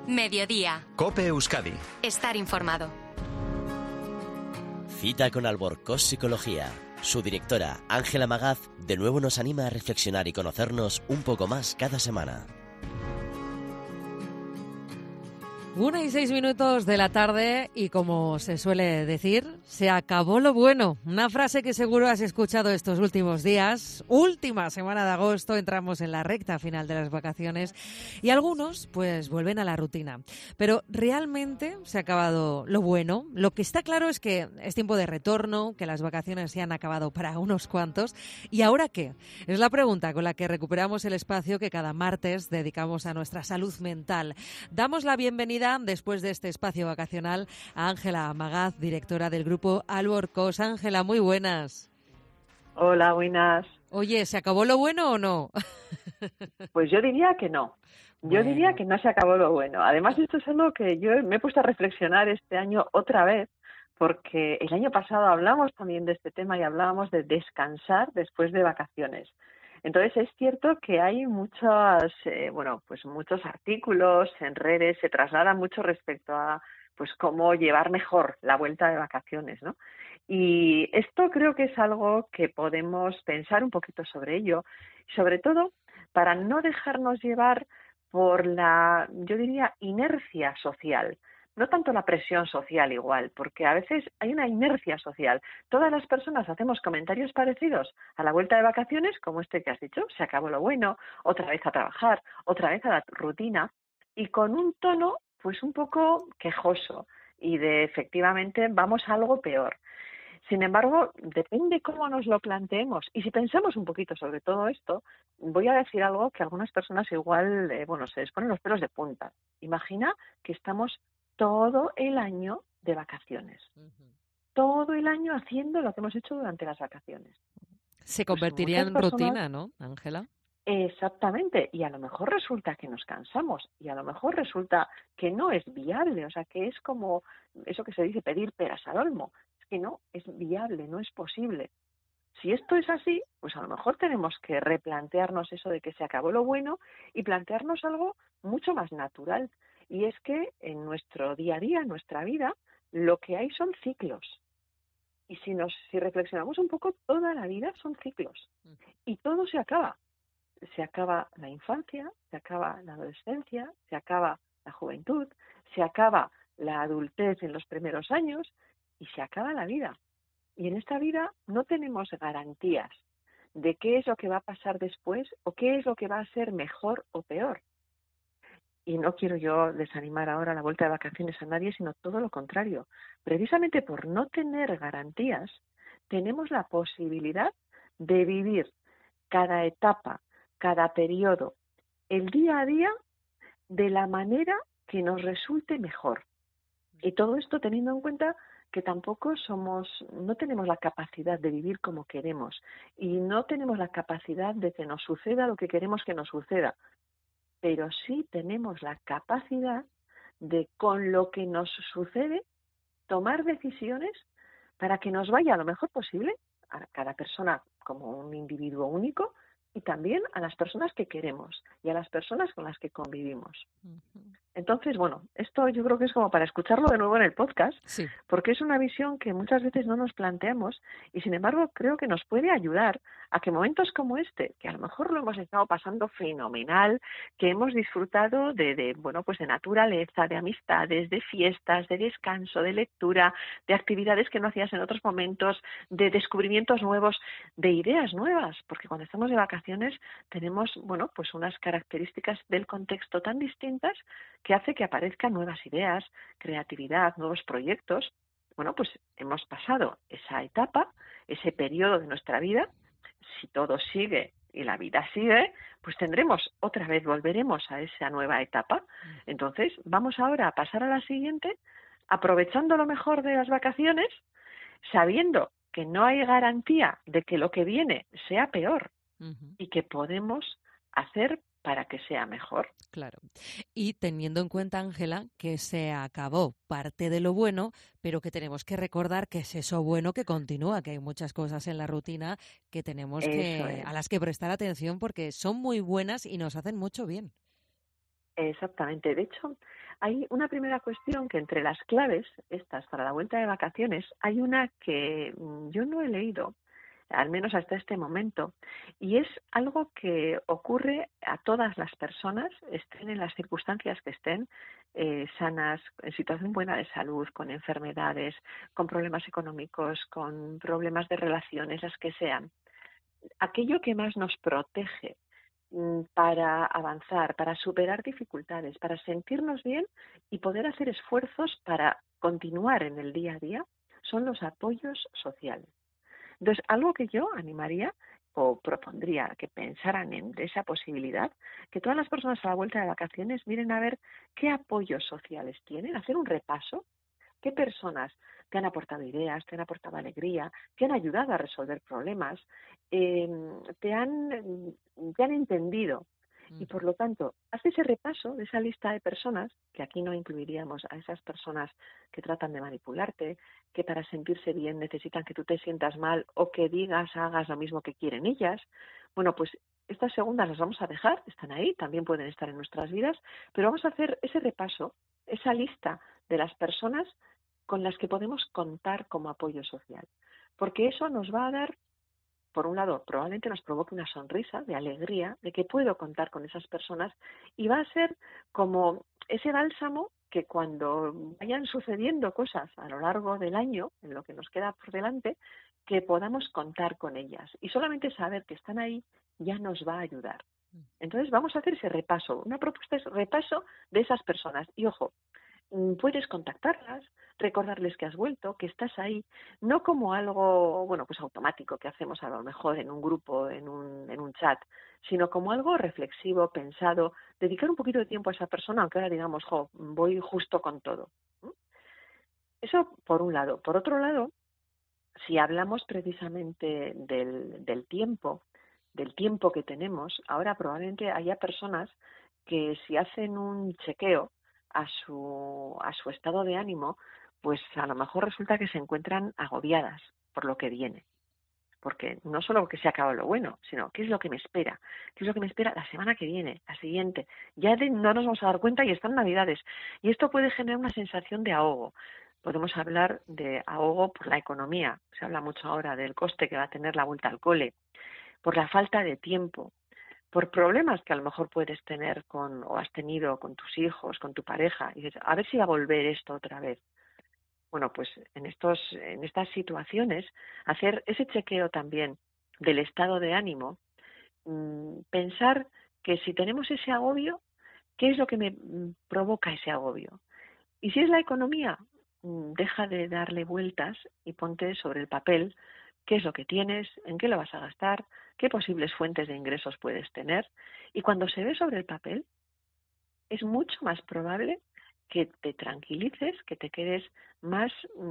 Mediodía. COPE Euskadi. Estar informado. Cita con Alborcós Psicología. Su directora, Ángela Magaz, de nuevo nos anima a reflexionar y conocernos un poco más cada semana. 1:06 de la tarde y, como se suele decir, se acabó lo bueno. Una frase que seguro has escuchado estos últimos días. Última semana de agosto, entramos en la recta final de las vacaciones y algunos pues vuelven a la rutina. Pero realmente se ha acabado lo bueno. Lo que está claro es que es tiempo de retorno, que las vacaciones se han acabado para unos cuantos. ¿Y ahora qué? Es la pregunta con la que recuperamos el espacio que cada martes dedicamos a nuestra salud mental. Damos la bienvenida después de este espacio vacacional a Ángela Magaz, directora del grupo Alborcós. Ángela, muy buenas. Hola, buenas. Oye, ¿se acabó lo bueno o no? Pues yo diría que no. Yo diría que no se acabó lo bueno. Además, esto es algo que yo me he puesto a reflexionar este año otra vez, porque el año pasado hablamos también de este tema y hablábamos de descansar después de vacaciones. Entonces es cierto que hay muchos artículos en redes, se traslada mucho respecto a pues cómo llevar mejor la vuelta de vacaciones, ¿no? Y esto creo que es algo que podemos pensar un poquito sobre ello, sobre todo para no dejarnos llevar por la, yo diría, inercia social. No tanto la presión social igual, porque a veces hay una inercia social. Todas las personas hacemos comentarios parecidos a la vuelta de vacaciones, como este que has dicho, se acabó lo bueno, otra vez a trabajar, otra vez a la rutina, y con un tono pues un poco quejoso y de efectivamente vamos a algo peor. Sin embargo, depende cómo nos lo planteemos. Y si pensamos un poquito sobre todo esto, voy a decir algo que algunas personas igual, se les ponen los pelos de punta. Imagina que estamos todo el año de vacaciones. Todo el año haciendo lo que hemos hecho durante las vacaciones. Se convertiría en rutina, ¿no, Ángela? Exactamente. Y a lo mejor resulta que nos cansamos. Y a lo mejor resulta que no es viable. O sea, que es como eso que se dice pedir peras al olmo. Es que no es viable, no es posible. Si esto es así, pues a lo mejor tenemos que replantearnos eso de que se acabó lo bueno y plantearnos algo mucho más natural. Y es que en nuestro día a día, en nuestra vida, lo que hay son ciclos. Y si reflexionamos un poco, toda la vida son ciclos. Y todo se acaba. Se acaba la infancia, se acaba la adolescencia, se acaba la juventud, se acaba la adultez en los primeros años y se acaba la vida. Y en esta vida no tenemos garantías de qué es lo que va a pasar después o qué es lo que va a ser mejor o peor. Y no quiero yo desanimar ahora la vuelta de vacaciones a nadie, sino todo lo contrario. Precisamente por no tener garantías, tenemos la posibilidad de vivir cada etapa, cada periodo, el día a día, de la manera que nos resulte mejor. Y todo esto teniendo en cuenta que tampoco no tenemos la capacidad de vivir como queremos y no tenemos la capacidad de que nos suceda lo que queremos que nos suceda. Pero sí tenemos la capacidad de, con lo que nos sucede, tomar decisiones para que nos vaya lo mejor posible a cada persona como un individuo único y también a las personas que queremos y a las personas con las que convivimos. Entonces, esto yo creo que es como para escucharlo de nuevo en el podcast, sí, porque es una visión que muchas veces no nos planteamos y, sin embargo, creo que nos puede ayudar a que momentos como este, que a lo mejor lo hemos estado pasando fenomenal, que hemos disfrutado de naturaleza, de amistades, de fiestas, de descanso, de lectura, de actividades que no hacías en otros momentos, de descubrimientos nuevos, de ideas nuevas, porque cuando estamos de vacaciones tenemos, unas características del contexto tan distintas que hace que aparezcan nuevas ideas, creatividad, nuevos proyectos. Hemos pasado esa etapa, ese periodo de nuestra vida. Si todo sigue y la vida sigue, pues volveremos a esa nueva etapa. Entonces, vamos ahora a pasar a la siguiente, aprovechando lo mejor de las vacaciones, sabiendo que no hay garantía de que lo que viene sea peor y que podemos hacer para que sea mejor. Claro. Y teniendo en cuenta, Ángela, que se acabó parte de lo bueno, pero que tenemos que recordar que es eso bueno que continúa, que hay muchas cosas en la rutina que tenemos a las que prestar atención porque son muy buenas y nos hacen mucho bien. Exactamente. De hecho, Hay una primera cuestión que entre las claves, estas para la vuelta de vacaciones, hay una que yo no he leído, al menos hasta este momento, y es algo que ocurre a todas las personas, estén en las circunstancias que estén, sanas, en situación buena de salud, con enfermedades, con problemas económicos, con problemas de relaciones, las que sean. Aquello que más nos protege para avanzar, para superar dificultades, para sentirnos bien y poder hacer esfuerzos para continuar en el día a día, son los apoyos sociales. Entonces, algo que yo animaría o propondría que pensaran en esa posibilidad, que todas las personas a la vuelta de vacaciones miren a ver qué apoyos sociales tienen, hacer un repaso. ¿Qué personas te han aportado ideas, te han aportado alegría, te han ayudado a resolver problemas, te han entendido? Y por lo tanto, haz ese repaso de esa lista de personas, que aquí no incluiríamos a esas personas que tratan de manipularte, que para sentirse bien necesitan que tú te sientas mal o que digas, hagas lo mismo que quieren ellas. Bueno, pues estas segundas las vamos a dejar, están ahí, también pueden estar en nuestras vidas, pero vamos a hacer ese repaso, esa lista de las personas con las que podemos contar como apoyo social. Porque eso nos va a dar, por un lado, probablemente nos provoque una sonrisa de alegría, de que puedo contar con esas personas, y va a ser como ese bálsamo que cuando vayan sucediendo cosas a lo largo del año, en lo que nos queda por delante, que podamos contar con ellas. Y solamente saber que están ahí ya nos va a ayudar. Entonces vamos a hacer ese repaso. Una propuesta es repaso de esas personas. Y ojo, puedes contactarlas, recordarles que has vuelto, que estás ahí, no como algo, bueno, pues automático que hacemos a lo mejor en un grupo, en un chat, sino como algo reflexivo, pensado, dedicar un poquito de tiempo a esa persona, aunque ahora digamos, voy justo con todo. Eso por un lado. Por otro lado, si hablamos precisamente del tiempo que tenemos, ahora probablemente haya personas que si hacen un chequeo a su estado de ánimo, pues a lo mejor resulta que se encuentran agobiadas por lo que viene. Porque no solo que se acaba lo bueno, sino qué es lo que me espera, qué es lo que me espera la semana que viene, la siguiente. Ya no nos vamos a dar cuenta y están Navidades. Y esto puede generar una sensación de ahogo. Podemos hablar de ahogo por la economía. Se habla mucho ahora del coste que va a tener la vuelta al cole, por la falta de tiempo, por problemas que a lo mejor puedes tener o has tenido con tus hijos, con tu pareja. Y dices, a ver si va a volver esto otra vez. Bueno, pues en estas situaciones, hacer ese chequeo también del estado de ánimo, pensar que si tenemos ese agobio, ¿qué es lo que me provoca ese agobio? Y si es la economía, deja de darle vueltas y ponte sobre el papel qué es lo que tienes, en qué lo vas a gastar, qué posibles fuentes de ingresos puedes tener. Y cuando se ve sobre el papel, es mucho más probable que te tranquilices, que te quedes más,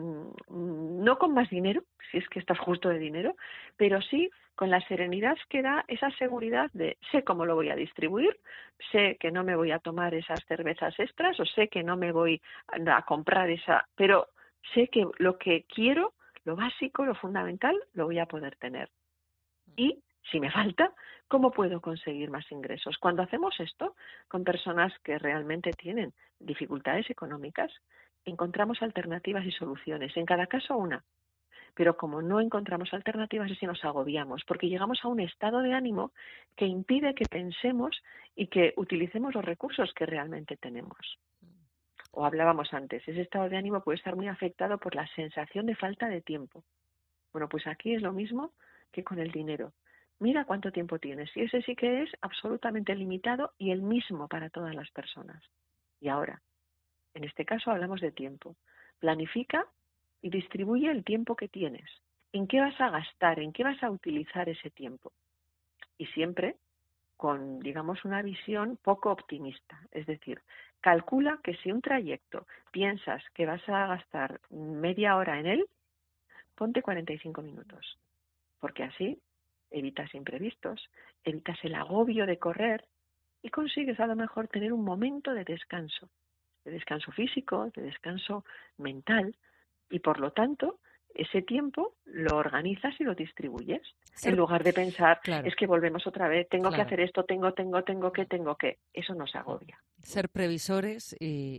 no con más dinero, si es que estás justo de dinero, pero sí con la serenidad que da esa seguridad de sé cómo lo voy a distribuir, sé que no me voy a tomar esas cervezas extras o sé que no me voy a comprar pero sé que lo que quiero, lo básico, lo fundamental, lo voy a poder tener. Y si me falta, ¿cómo puedo conseguir más ingresos? Cuando hacemos esto con personas que realmente tienen dificultades económicas, encontramos alternativas y soluciones. En cada caso una. Pero como no encontramos alternativas, es que nos agobiamos, porque llegamos a un estado de ánimo que impide que pensemos y que utilicemos los recursos que realmente tenemos. O hablábamos antes, ese estado de ánimo puede estar muy afectado por la sensación de falta de tiempo. Bueno, pues aquí es lo mismo que con el dinero. Mira cuánto tiempo tienes. Y ese sí que es absolutamente limitado y el mismo para todas las personas. Y ahora, en este caso hablamos de tiempo. Planifica y distribuye el tiempo que tienes. ¿En qué vas a gastar? ¿En qué vas a utilizar ese tiempo? Y siempre con, digamos, una visión poco optimista. Es decir, calcula que si un trayecto piensas que vas a gastar media hora en él, ponte 45 minutos. Porque así evitas imprevistos, evitas el agobio de correr y consigues a lo mejor tener un momento de descanso físico, de descanso mental, y por lo tanto ese tiempo lo organizas y lo distribuyes. Ser- En lugar de pensar, claro, es que volvemos otra vez, tengo que claro. hacer esto, tengo que. Eso nos agobia. Ser previsores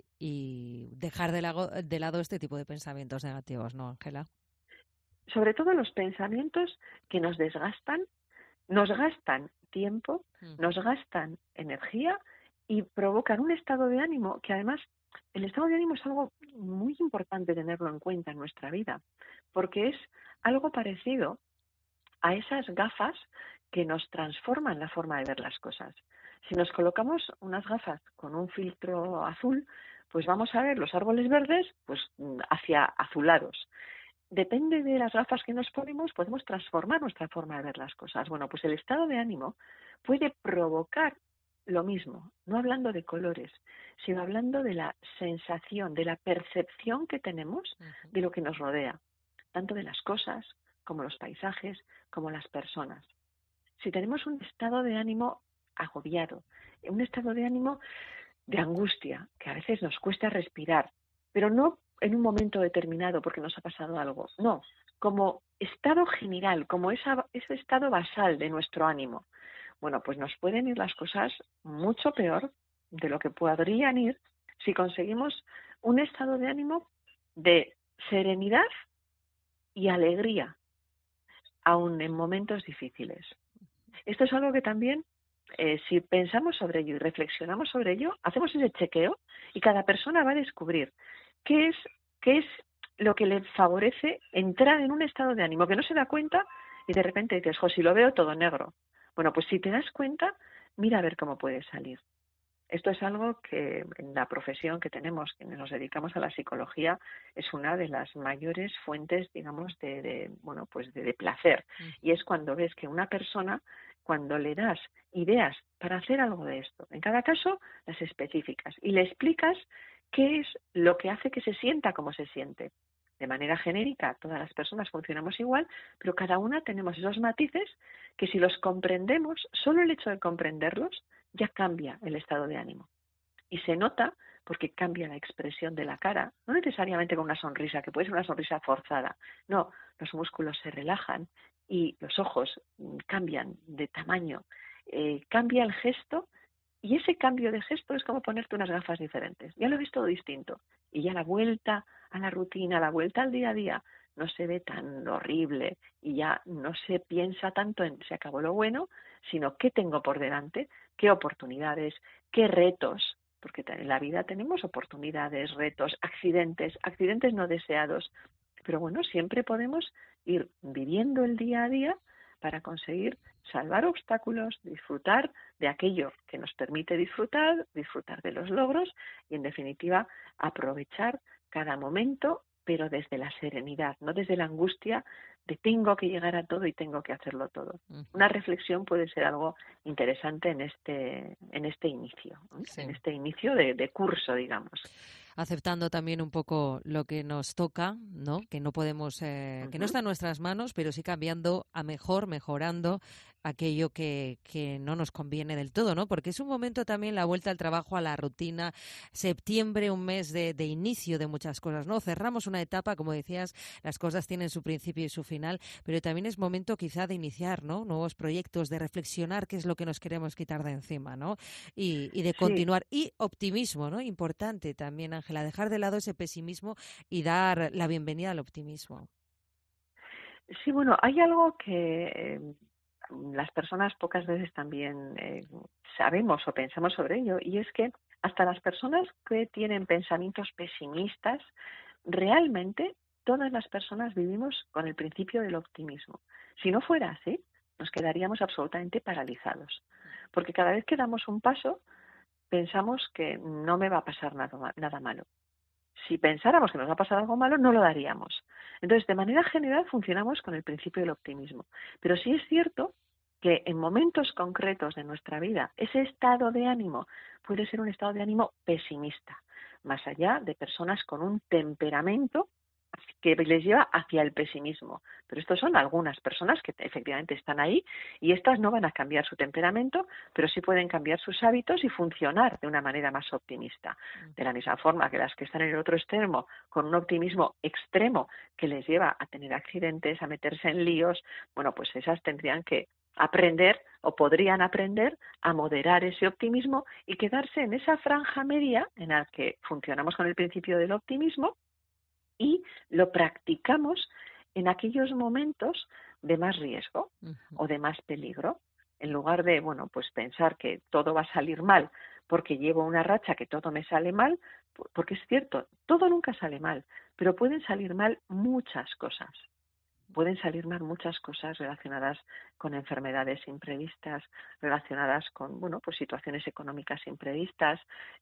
y dejar de lado este tipo de pensamientos negativos, ¿no, Ángela? Sobre todo los pensamientos que nos desgastan, nos gastan tiempo, nos gastan energía y provocan un estado de ánimo que además el estado de ánimo es algo muy importante tenerlo en cuenta en nuestra vida, porque es algo parecido a esas gafas que nos transforman la forma de ver las cosas. Si nos colocamos unas gafas con un filtro azul, pues vamos a ver los árboles verdes pues hacia azulados. Depende de las gafas que nos ponemos, podemos transformar nuestra forma de ver las cosas. Bueno, pues el estado de ánimo puede provocar lo mismo, no hablando de colores, sino hablando de la sensación, de la percepción que tenemos de lo que nos rodea, tanto de las cosas como los paisajes, como las personas. Si tenemos un estado de ánimo agobiado, un estado de ánimo de angustia, que a veces nos cuesta respirar, pero no en un momento determinado porque nos ha pasado algo, no, como estado general, como ese estado basal de nuestro ánimo. Bueno, pues nos pueden ir las cosas mucho peor de lo que podrían ir si conseguimos un estado de ánimo de serenidad y alegría, aun en momentos difíciles. Esto es algo que también, si pensamos sobre ello y reflexionamos sobre ello, hacemos ese chequeo y cada persona va a descubrir qué es lo que le favorece entrar en un estado de ánimo que no se da cuenta y de repente dices, jo, si lo veo todo negro. Bueno, pues si te das cuenta, mira a ver cómo puedes salir. Esto es algo que en la profesión que tenemos, quienes nos dedicamos a la psicología, es una de las mayores fuentes, digamos, de placer. Y es cuando ves que una persona, cuando le das ideas para hacer algo de esto, en cada caso las específicas, y le explicas qué es lo que hace que se sienta como se siente. De manera genérica, todas las personas funcionamos igual, pero cada una tenemos esos matices que si los comprendemos, solo el hecho de comprenderlos, ya cambia el estado de ánimo. Y se nota porque cambia la expresión de la cara, no necesariamente con una sonrisa, que puede ser una sonrisa forzada. No, los músculos se relajan y los ojos cambian de tamaño, cambia el gesto y ese cambio de gesto es como ponerte unas gafas diferentes. Ya lo ves todo distinto y ya la vuelta a la rutina, la vuelta al día a día no se ve tan horrible y ya no se piensa tanto en se acabó lo bueno, sino qué tengo por delante, qué oportunidades, qué retos, porque en la vida tenemos oportunidades, retos, accidentes no deseados, pero bueno, siempre podemos ir viviendo el día a día para conseguir salvar obstáculos, disfrutar de aquello que nos permite disfrutar de los logros y, en definitiva, aprovechar cada momento, pero desde la serenidad, no desde la angustia de tengo que llegar a todo y tengo que hacerlo todo. Una reflexión puede ser algo interesante en este inicio, Sí. en este inicio de curso, digamos. Aceptando también un poco lo que nos toca, ¿no? Que no podemos, que no está en nuestras manos, pero sí cambiando a mejor, mejorando aquello que no nos conviene del todo, ¿no? Porque es un momento también la vuelta al trabajo, a la rutina. Septiembre, un mes de inicio de muchas cosas, ¿no? Cerramos una etapa, como decías, las cosas tienen su principio y su final, pero también es momento quizá de iniciar, ¿no? Nuevos proyectos, de reflexionar qué es lo que nos queremos quitar de encima, ¿no? Y de continuar. Sí. Y optimismo, ¿no? Importante también, Ángela, dejar de lado ese pesimismo y dar la bienvenida al optimismo. Sí, bueno, hay algo que las personas pocas veces también sabemos o pensamos sobre ello, y es que hasta las personas que tienen pensamientos pesimistas, realmente todas las personas vivimos con el principio del optimismo. Si no fuera así, nos quedaríamos absolutamente paralizados, porque cada vez que damos un paso, pensamos que no me va a pasar nada malo. Si pensáramos que nos va a pasar algo malo, no lo daríamos. Entonces, de manera general, funcionamos con el principio del optimismo. Pero sí es cierto que en momentos concretos de nuestra vida, ese estado de ánimo puede ser un estado de ánimo pesimista, más allá de personas con un temperamento que les lleva hacia el pesimismo. Pero estos son algunas personas que efectivamente están ahí y estas no van a cambiar su temperamento, pero sí pueden cambiar sus hábitos y funcionar de una manera más optimista. De la misma forma que las que están en el otro extremo, con un optimismo extremo que les lleva a tener accidentes, a meterse en líos, bueno, pues esas tendrían que aprender o podrían aprender a moderar ese optimismo y quedarse en esa franja media en la que funcionamos con el principio del optimismo y lo practicamos en aquellos momentos de más riesgo o de más peligro, en lugar de, bueno, pues pensar que todo va a salir mal porque llevo una racha que todo me sale mal, porque es cierto, todo nunca sale mal, pero pueden salir mal muchas cosas. Pueden salir mal muchas cosas relacionadas con enfermedades imprevistas, relacionadas con, bueno, pues situaciones económicas imprevistas,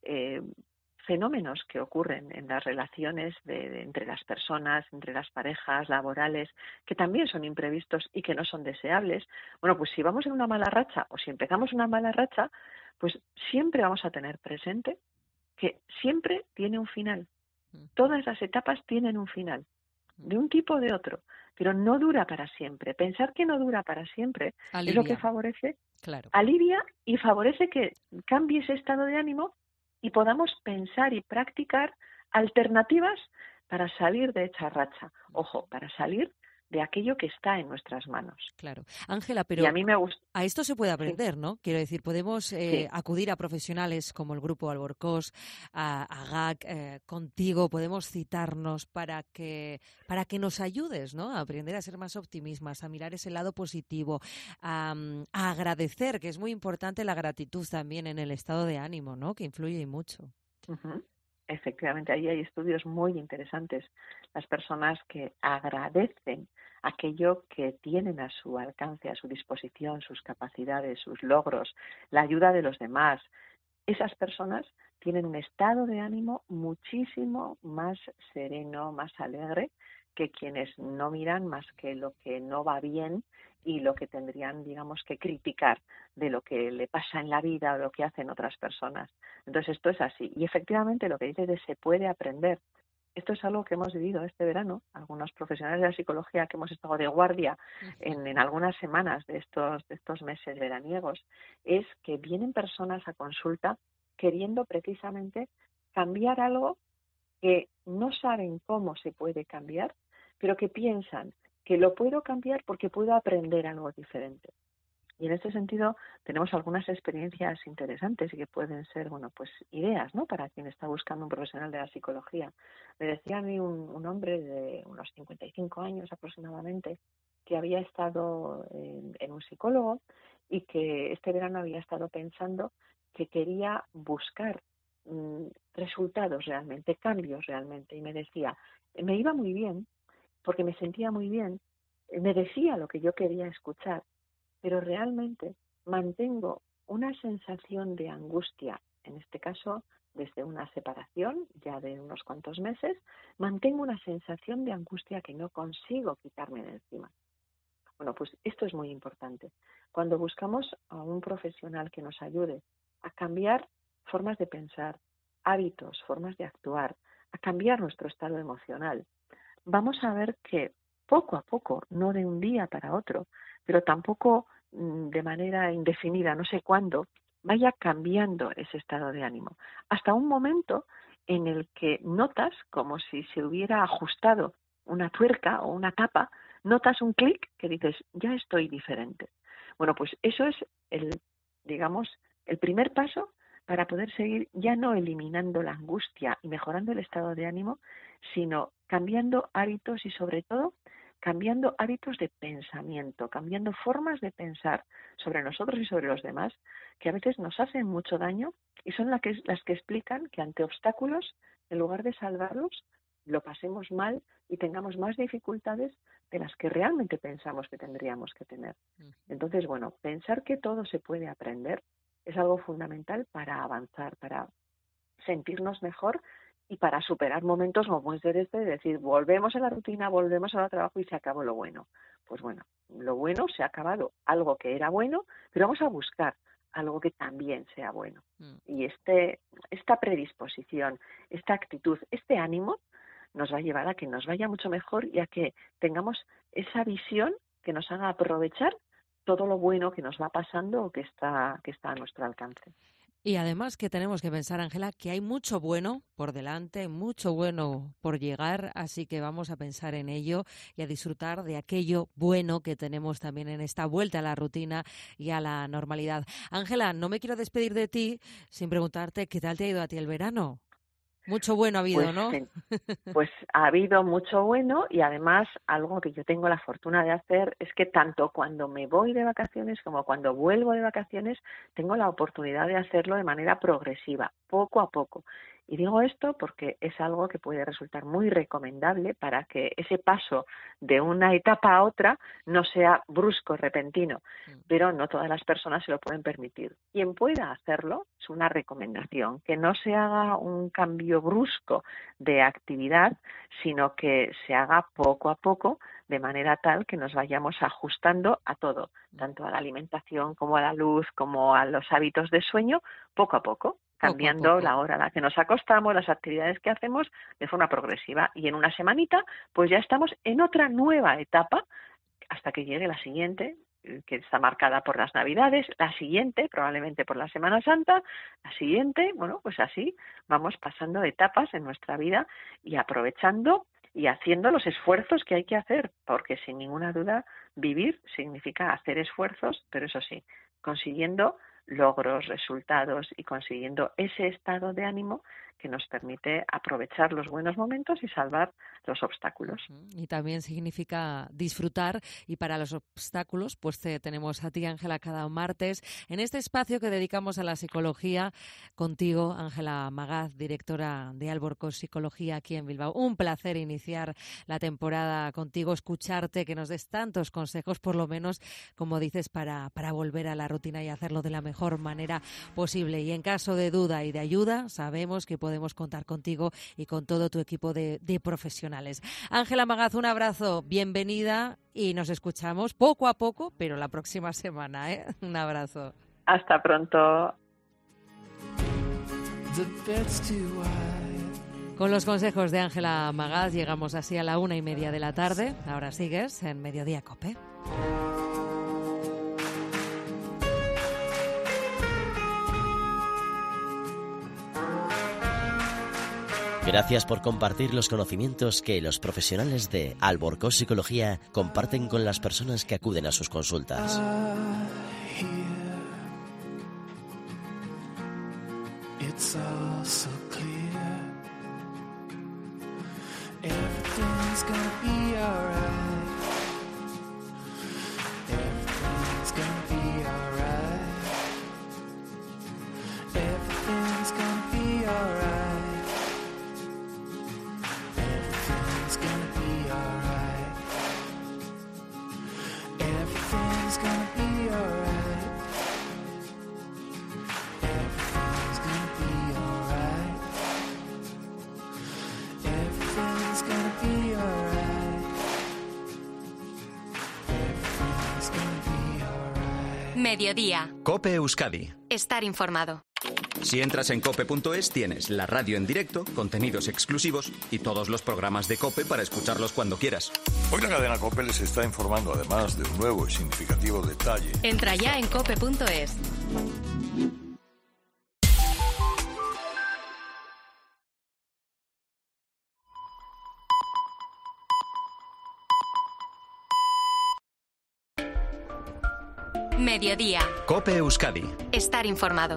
fenómenos que ocurren en las relaciones entre las personas, entre las parejas laborales, que también son imprevistos y que no son deseables. Bueno, pues si vamos en una mala racha o si empezamos una mala racha, pues siempre vamos a tener presente que siempre tiene un final. Todas las etapas tienen un final, de un tipo o de otro, pero no dura para siempre. Pensar que no dura para siempre es lo que favorece, alivia y favorece que cambie ese estado de ánimo y podamos pensar y practicar alternativas para salir de esa racha. Ojo, para salir de aquello que está en nuestras manos. Claro. Ángela, pero a mí me gusta. A esto se puede aprender, ¿no? Quiero decir, podemos acudir a profesionales como el Grupo Alborcós, a GAC, contigo, podemos citarnos para que nos ayudes, ¿no? A aprender a ser más optimistas, a mirar ese lado positivo, a agradecer, que es muy importante la gratitud también en el estado de ánimo, ¿no? Que influye mucho. Uh-huh. Efectivamente, ahí hay estudios muy interesantes. Las personas que agradecen aquello que tienen a su alcance, a su disposición, sus capacidades, sus logros, la ayuda de los demás, esas personas tienen un estado de ánimo muchísimo más sereno, más alegre que quienes no miran más que lo que no va bien y lo que tendrían, digamos, que criticar de lo que le pasa en la vida o lo que hacen otras personas. Entonces, esto es así. Y efectivamente, lo que dices de se puede aprender. Esto es algo que hemos vivido este verano, algunos profesionales de la psicología que hemos estado de guardia en algunas semanas de estos meses veraniegos, es que vienen personas a consulta queriendo precisamente cambiar algo que no saben cómo se puede cambiar, pero que piensan que lo puedo cambiar porque puedo aprender algo diferente. Y en este sentido tenemos algunas experiencias interesantes y que pueden ser, bueno, pues ideas, ¿no? Para quien está buscando un profesional de la psicología. Me decía a mí un hombre de unos 55 años aproximadamente que había estado en un psicólogo y que este verano había estado pensando que quería buscar resultados realmente, cambios realmente. Y me decía, me iba muy bien porque me sentía muy bien, me decía lo que yo quería escuchar, pero realmente mantengo una sensación de angustia, en este caso desde una separación ya de unos cuantos meses, mantengo una sensación de angustia que no consigo quitarme de encima. Bueno, pues esto es muy importante. Cuando buscamos a un profesional que nos ayude a cambiar formas de pensar, hábitos, formas de actuar, a cambiar nuestro estado emocional, vamos a ver que poco a poco, no de un día para otro, pero tampoco de manera indefinida, no sé cuándo, vaya cambiando ese estado de ánimo. Hasta un momento en el que notas como si se hubiera ajustado una tuerca o una tapa, notas un clic que dices, ya estoy diferente. Bueno, pues eso es el primer paso para poder seguir ya no eliminando la angustia y mejorando el estado de ánimo, sino cambiando hábitos y sobre todo cambiando hábitos de pensamiento, cambiando formas de pensar sobre nosotros y sobre los demás, que a veces nos hacen mucho daño y son las que explican que ante obstáculos, en lugar de salvarlos, lo pasemos mal y tengamos más dificultades de las que realmente pensamos que tendríamos que tener. Entonces, bueno, pensar que todo se puede aprender es algo fundamental para avanzar, para sentirnos mejor y para superar momentos como puede ser este de decir, volvemos a la rutina, volvemos al trabajo y se acabó lo bueno. Pues bueno, lo bueno se ha acabado, algo que era bueno, pero vamos a buscar algo que también sea bueno. Y esta predisposición, esta actitud, este ánimo nos va a llevar a que nos vaya mucho mejor y a que tengamos esa visión que nos haga aprovechar todo lo bueno que nos va pasando o que está a nuestro alcance. Y además que tenemos que pensar, Ángela, que hay mucho bueno por delante, mucho bueno por llegar, así que vamos a pensar en ello y a disfrutar de aquello bueno que tenemos también en esta vuelta a la rutina y a la normalidad. Ángela, no me quiero despedir de ti sin preguntarte qué tal te ha ido a ti el verano. Mucho bueno ha habido, Pues, ¿no? Pues ha habido mucho bueno y además algo que yo tengo la fortuna de hacer es que tanto cuando me voy de vacaciones como cuando vuelvo de vacaciones tengo la oportunidad de hacerlo de manera progresiva, poco a poco. Y digo esto porque es algo que puede resultar muy recomendable para que ese paso de una etapa a otra no sea brusco, repentino, pero no todas las personas se lo pueden permitir. Quien pueda hacerlo, es una recomendación, que no se haga un cambio brusco de actividad, sino que se haga poco a poco, de manera tal que nos vayamos ajustando a todo, tanto a la alimentación como a la luz, como a los hábitos de sueño, poco a poco, cambiando la hora a la que nos acostamos, las actividades que hacemos de forma progresiva. Y en una semanita, pues ya estamos en otra nueva etapa hasta que llegue la siguiente, que está marcada por las Navidades, la siguiente, probablemente por la Semana Santa, la siguiente, bueno, pues así vamos pasando etapas en nuestra vida y aprovechando y haciendo los esfuerzos que hay que hacer, porque sin ninguna duda vivir significa hacer esfuerzos, pero eso sí, consiguiendo logros, resultados y consiguiendo ese estado de ánimo que nos permite aprovechar los buenos momentos y salvar los obstáculos. Y también significa disfrutar, y para los obstáculos pues tenemos a ti, Ángela, cada martes en este espacio que dedicamos a la psicología contigo, Ángela Magaz, directora de Alborcós Psicología aquí en Bilbao. Un placer iniciar la temporada contigo, escucharte, que nos des tantos consejos, por lo menos, como dices, para volver a la rutina y hacerlo de la mejor manera posible. Y en caso de duda y de ayuda, sabemos que podemos contar contigo y con todo tu equipo de profesionales. Ángela Magaz, un abrazo, bienvenida y nos escuchamos poco a poco, pero la próxima semana, ¿eh? Un abrazo. Hasta pronto. Con los consejos de Ángela Magaz llegamos así a la 1:30 de la tarde. Ahora sigues en Mediodía COPE. Gracias por compartir los conocimientos que los profesionales de Alborcós Psicología comparten con las personas que acuden a sus consultas. Mediodía. COPE Euskadi. Estar informado. Si entras en cope.es tienes la radio en directo, contenidos exclusivos y todos los programas de COPE para escucharlos cuando quieras. Hoy la cadena COPE les está informando además de un nuevo y significativo detalle. Entra ya en cope.es. Mediodía. COPE Euskadi. Estar informado.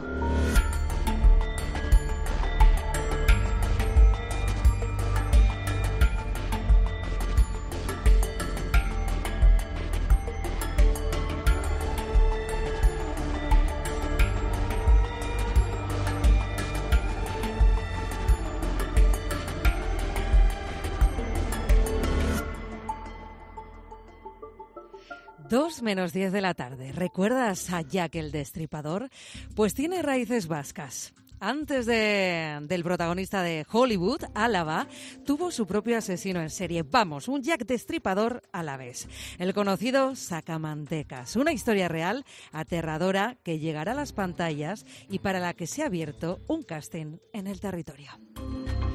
Dos menos 10 de la tarde. ¿Recuerdas a Jack el Destripador? Pues tiene raíces vascas. Antes del protagonista de Hollywood, Álava, tuvo su propio asesino en serie. Vamos, un Jack Destripador alavés. El conocido Sacamantecas. Una historia real, aterradora, que llegará a las pantallas y para la que se ha abierto un casting en el territorio.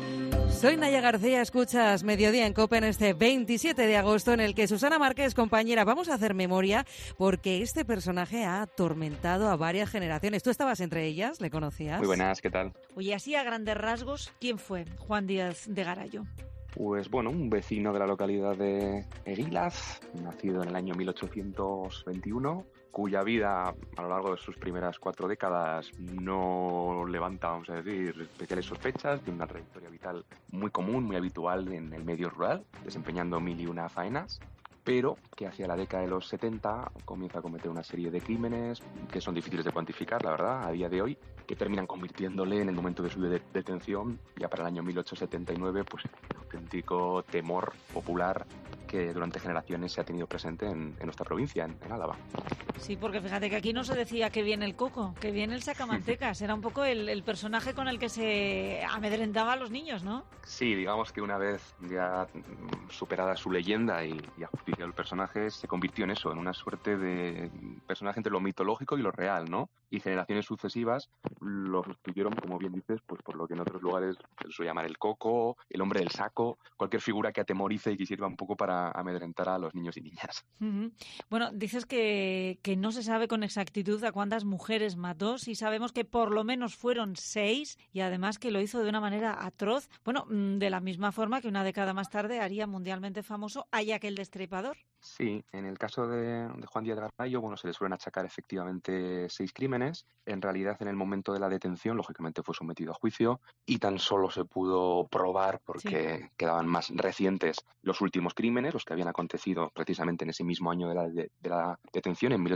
Soy Naya García, escuchas Mediodía en COPE en este 27 de agosto en el que Susana Márquez, compañera, vamos a hacer memoria porque este personaje ha atormentado a varias generaciones. ¿Tú estabas entre ellas? ¿Le conocías? Muy buenas, ¿qué tal? Oye, así a grandes rasgos, ¿quién fue Juan Díaz de Garayo? Pues bueno, un vecino de la localidad de Eguilaz, nacido en el año 1821, cuya vida a lo largo de sus primeras 4 décadas no levanta, vamos a decir, especiales sospechas, tiene una trayectoria vital muy común, muy habitual en el medio rural, desempeñando 1001 faenas, pero que hacia la década de los 70 comienza a cometer una serie de crímenes que son difíciles de cuantificar, la verdad, a día de hoy, que terminan convirtiéndole en el momento de su detención, ya para el año 1879, pues un auténtico temor popular que durante generaciones se ha tenido presente en nuestra provincia, en Álava. Sí, porque fíjate que aquí no se decía que viene el coco, que viene el sacamantecas. Era un poco el personaje con el que se amedrentaba a los niños, ¿no? Sí, digamos que una vez ya superada su leyenda y ajusticiado el personaje, se convirtió en eso, en una suerte de personaje entre lo mitológico y lo real, ¿no? Y generaciones sucesivas lo sustituyeron, como bien dices, pues por lo que en otros lugares se suele llamar el coco, el hombre del saco, cualquier figura que atemorice y que sirva un poco para amedrentar a los niños y niñas. Uh-huh. Bueno, dices que no se sabe con exactitud a cuántas mujeres mató, sí sabemos que por lo menos fueron 6 y además que lo hizo de una manera atroz. Bueno, de la misma forma que una década más tarde haría mundialmente famoso a Jack el Destripador. Sí, en el caso de Juan Díaz de Garayo, bueno, se le suelen achacar efectivamente 6 crímenes. En realidad, en el momento de la detención, lógicamente fue sometido a juicio y tan solo se pudo probar porque quedaban más recientes los últimos crímenes, los que habían acontecido precisamente en ese mismo año de la detención, en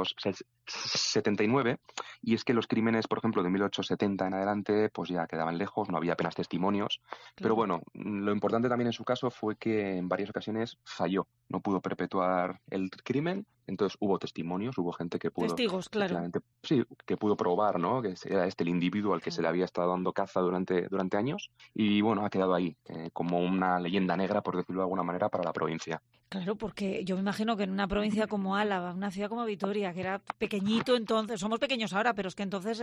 1879. Y es que los crímenes, por ejemplo, de 1870 en adelante, pues ya quedaban lejos, no había apenas testimonios. Claro. Pero bueno, lo importante también en su caso fue que en varias ocasiones falló, no pudo perpetuar el crimen, entonces hubo testimonios, hubo gente que pudo... Testigos, claro. Sí, que pudo probar, ¿no?, que era el individuo al que se le había estado dando caza durante años, y bueno, ha quedado ahí, como una leyenda negra, por decirlo de alguna manera, para la provincia. Claro, porque yo me imagino que en una provincia como Álava, una ciudad como Vitoria, que era pequeñito entonces, somos pequeños ahora, pero es que entonces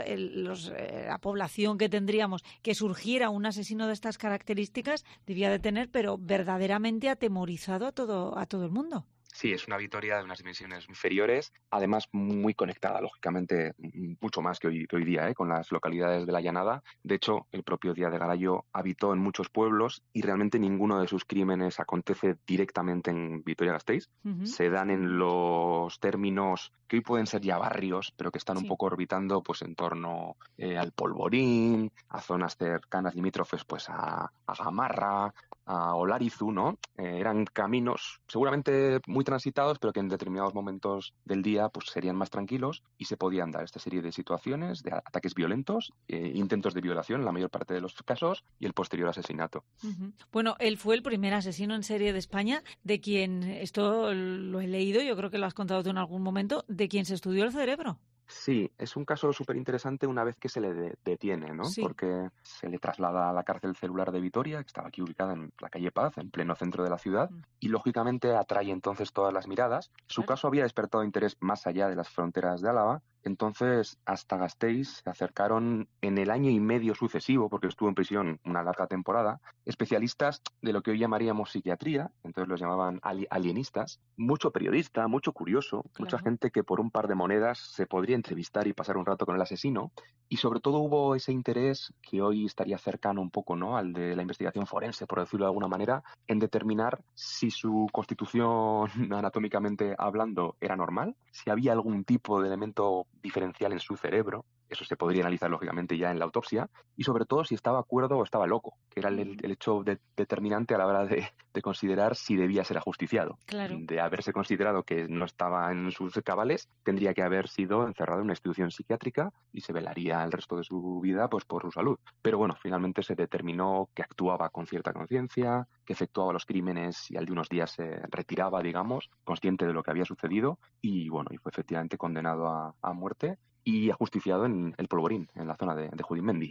la población que tendríamos, que surgiera un asesino de estas características, debía de tener, pero verdaderamente atemorizado a todo el mundo. Sí, es una Vitoria de unas dimensiones inferiores, además muy conectada, lógicamente, mucho más que hoy día, con las localidades de la Llanada. De hecho, el propio Díaz de Garayo habitó en muchos pueblos y realmente ninguno de sus crímenes acontece directamente en Vitoria-Gasteiz. Uh-huh. Se dan en los términos que hoy pueden ser ya barrios, pero que están un poco orbitando pues en torno al Polvorín, a zonas cercanas limítrofes pues a Gamarra, a Olarizu, ¿no? Eran caminos seguramente muy transitados, pero que en determinados momentos del día pues serían más tranquilos y se podían dar esta serie de situaciones, de ataques violentos, intentos de violación en la mayor parte de los casos y el posterior asesinato. Uh-huh. Bueno, él fue el primer asesino en serie de España, de quien, esto lo he leído, yo creo que lo has contado tú en algún momento, de quien se estudió el cerebro. Sí, es un caso súper interesante una vez que se le detiene, ¿no? Sí. Porque se le traslada a la cárcel celular de Vitoria, que estaba aquí ubicada en la calle Paz, en pleno centro de la ciudad, y lógicamente atrae entonces todas las miradas. Su caso había despertado interés más allá de las fronteras de Álava, entonces hasta Gasteiz se acercaron en el año y medio sucesivo, porque estuvo en prisión una larga temporada, especialistas de lo que hoy llamaríamos psiquiatría, entonces los llamaban alienistas, mucho periodista, mucho curioso, mucha gente que por un par de monedas se podría entrevistar y pasar un rato con el asesino, y sobre todo hubo ese interés que hoy estaría cercano un poco, ¿no?, al de la investigación forense, por decirlo de alguna manera, en determinar si su constitución anatómicamente hablando era normal, si había algún tipo de elemento diferencial en su cerebro, eso se podría analizar lógicamente ya en la autopsia, y sobre todo si estaba cuerdo o estaba loco, que era el hecho determinante a la hora de considerar si debía ser ajusticiado. Claro. De haberse considerado que no estaba en sus cabales, tendría que haber sido encerrado en una institución psiquiátrica y se velaría el resto de su vida pues por su salud. Pero bueno, finalmente se determinó que actuaba con cierta conciencia, que efectuaba los crímenes y al de unos días se retiraba, digamos, consciente de lo que había sucedido, y bueno, y fue efectivamente condenado a muerte y ajusticiado en el Polvorín, en la zona de Judimendi.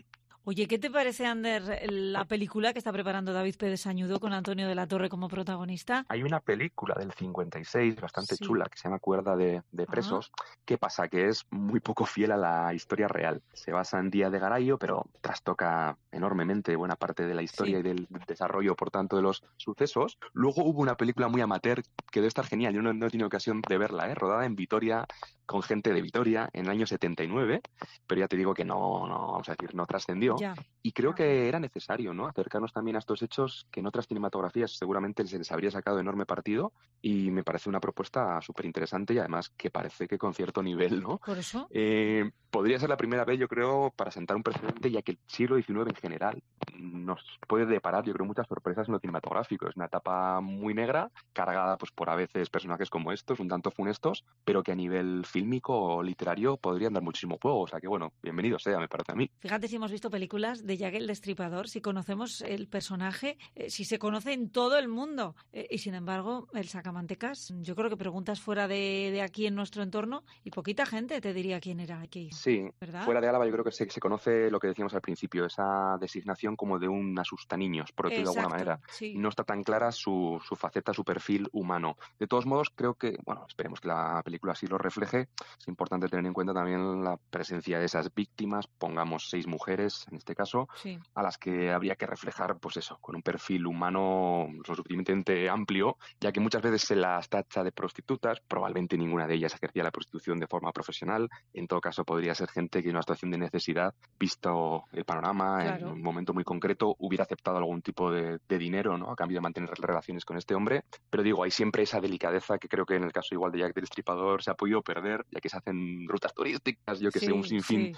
Oye, ¿qué te parece, Ander, la película que está preparando David Pérez Sañudo con Antonio de la Torre como protagonista? Hay una película del 56 bastante chula que se llama Cuerda de Presos. ¿Qué pasa? Que es muy poco fiel a la historia real. Se basa en Díaz de Garay, pero trastoca enormemente buena parte de la historia y del desarrollo, por tanto, de los sucesos. Luego hubo una película muy amateur que debe estar genial. Yo no he tenido ocasión de verla, rodada en Vitoria, con gente de Vitoria en el año 79, pero ya te digo que no vamos a decir, no trascendió. Y creo que era necesario, ¿no? Acercarnos también a estos hechos que en otras cinematografías seguramente se les habría sacado enorme partido, y me parece una propuesta súper interesante y además que parece que con cierto nivel, ¿no? Por eso. Podría ser la primera vez, yo creo, para sentar un precedente, ya que el siglo XIX en general nos puede deparar, yo creo, muchas sorpresas en lo cinematográfico. Es una etapa muy negra, cargada pues por a veces personajes como estos, un tanto funestos, pero que a nivel fílmico o literario podrían dar muchísimo juego. O sea que, bueno, bienvenido sea, me parece a mí. Fíjate si hemos visto películas de Jack el Destripador, si conocemos el personaje, si se conoce en todo el mundo. Y sin embargo, el sacamantecas, yo creo que preguntas fuera de aquí en nuestro entorno y poquita gente te diría quién era aquí. Sí, ¿verdad? Fuera de Álava yo creo que se conoce lo que decíamos al principio, esa designación como de un asustaniños, por decirlo de alguna manera. Sí. No está tan clara su faceta, su perfil humano. De todos modos, creo que, bueno, esperemos que la película así lo refleje. Es importante tener en cuenta también la presencia de esas víctimas, pongamos 6 mujeres en este caso, a las que habría que reflejar, pues eso, con un perfil humano lo suficientemente amplio, ya que muchas veces se las tacha de prostitutas, probablemente ninguna de ellas ejercía la prostitución de forma profesional, en todo caso podría ser gente que en una situación de necesidad, visto el panorama, en un momento muy concreto, hubiera aceptado algún tipo de dinero, ¿no?, a cambio de mantener relaciones con este hombre. Pero digo, hay siempre esa delicadeza que creo que en el caso igual de Jack del Destripador se ha podido perder, ya que se hacen rutas turísticas, yo que sé, un sinfín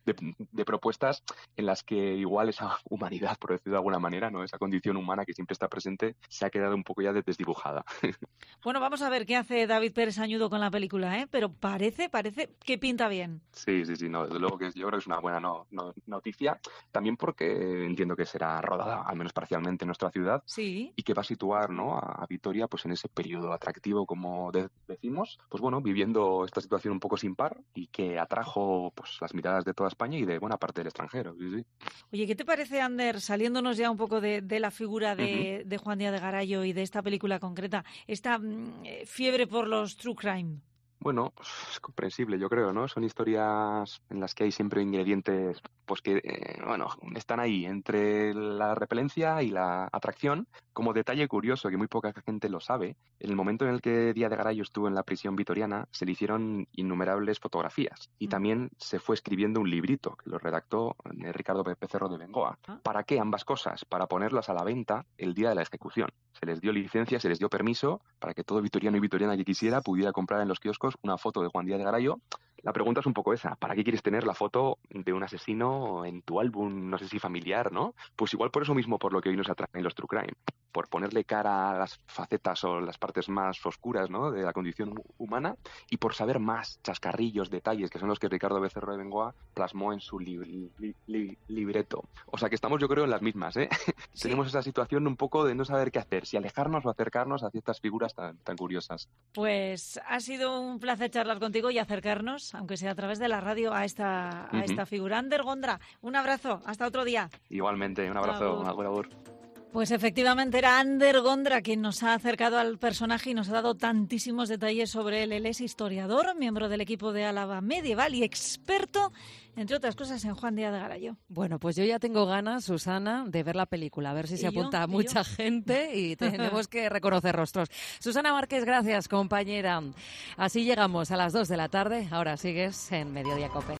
de propuestas en las que igual esa humanidad, por decirlo de alguna manera, ¿no?, esa condición humana que siempre está presente, se ha quedado un poco ya desdibujada. Bueno, vamos a ver qué hace David Pérez Sañudo con la película, pero parece que pinta bien. Sí, no, desde luego que yo creo que es una buena noticia, también porque entiendo que será rodada, al menos parcialmente, en nuestra ciudad, y que va a situar, ¿no?, a Vitoria pues en ese periodo atractivo, como decimos, pues bueno, viviendo esta situación un poco sin par y que atrajo pues las miradas de toda España y de buena parte del extranjero. Sí. Oye, ¿qué te parece, Ander, saliéndonos ya un poco de la figura de Juan Díaz de Garay y de esta película concreta, esta fiebre por los true crime? Bueno, pues es comprensible, yo creo, ¿no? Son historias en las que hay siempre ingredientes pues que, están ahí entre la repelencia y la atracción. Como detalle curioso, que muy poca gente lo sabe, en el momento en el que Díaz de Garay estuvo en la prisión vitoriana, se le hicieron innumerables fotografías y también se fue escribiendo un librito que lo redactó Ricardo Becerro de Bengoa. ¿Para qué ambas cosas? Para ponerlas a la venta el día de la ejecución. Se les dio licencia, se les dio permiso para que todo vitoriano y vitoriana que quisiera pudiera comprar en los kioscos una foto de Juan Díaz de Garay. La pregunta es un poco esa: ¿para qué quieres tener la foto de un asesino en tu álbum, no sé si familiar, ¿no? Pues igual por eso mismo, por lo que hoy nos atraen los true crime, por ponerle cara a las facetas o las partes más oscuras, ¿no?, de la condición humana, y por saber más chascarrillos, detalles, que son los que Ricardo Becerro de Bengoa plasmó en su libreto. O sea que estamos, yo creo, en las mismas, ¿eh? Sí. Tenemos esa situación un poco de no saber qué hacer, si alejarnos o acercarnos a ciertas figuras tan curiosas. Pues ha sido un placer charlar contigo y acercarnos, aunque sea a través de la radio, a esta figura. Ander Gondra, un abrazo, hasta otro día. Igualmente, un abrazo, agur. Pues efectivamente era Ander Gondra quien nos ha acercado al personaje y nos ha dado tantísimos detalles sobre él. Él es historiador, miembro del equipo de Álava Medieval y experto, entre otras cosas, en Juan Díaz de Garay. Bueno, pues yo ya tengo ganas, Susana, de ver la película, a ver si se apunta mucha gente y tenemos que reconocer rostros. Susana Márquez, gracias, compañera. Así llegamos a las 2 de la tarde. Ahora sigues en Mediodía COPE.